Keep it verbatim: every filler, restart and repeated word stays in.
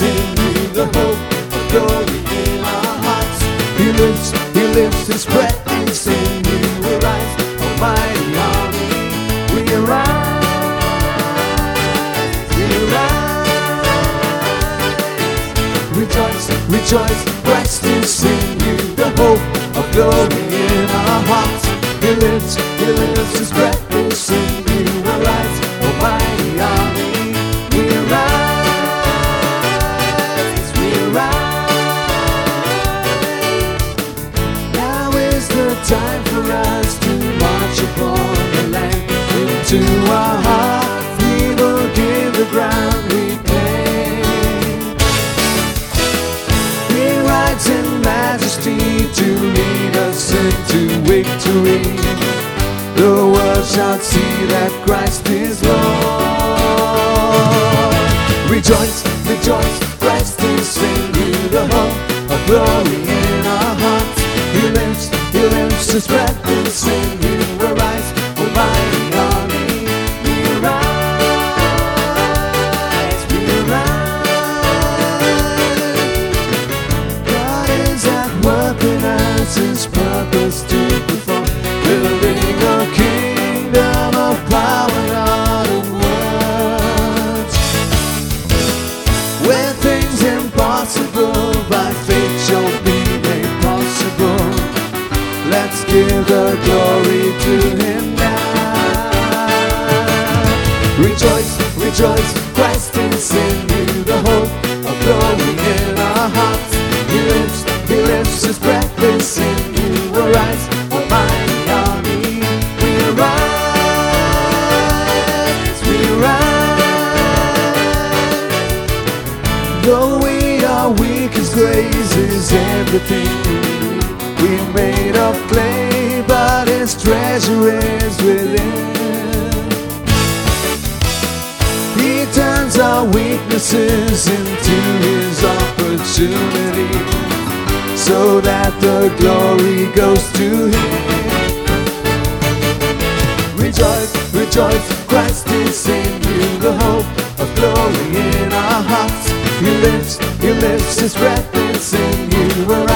in you, the hope of glory in our hearts. He lives, He lives, His presence in you. We rise, almighty army. We arise, we arise. Rejoice, rejoice, Christ is in you, the hope of glory in our hearts. He lives, He lives, His presence in you. We rise, almighty army. We arise, we arise. Now is the time for us to march upon the land. Into our hearts we will give the ground we claim. He rides in majesty to lead us into victory. The world shall see that Christ is Lord. Rejoice, rejoice, Christ is in you, the hope of glory in our hearts. He lives, He lives, His presence in you. Arise, almighty army. We arise, we arise. God is at work in us, His purpose to perform, building a kingdom of power, not of words. Where things impossible by faith shall be made possible. Let's give the glory to Him now. Rejoice, rejoice, Christ is in you, the hope of glory in our hearts. He lives, He lives, His presence in you. Arise, almighty army. We arise, we arise. Though we are weak, His grace is everything we need. We're made of clay, but His treasure is within. He turns our weaknesses into His opportunity, so that the glory goes to Him. Rejoice, rejoice, Christ is in you, the hope of glory in our hearts. He lives, He lives, His presence in you.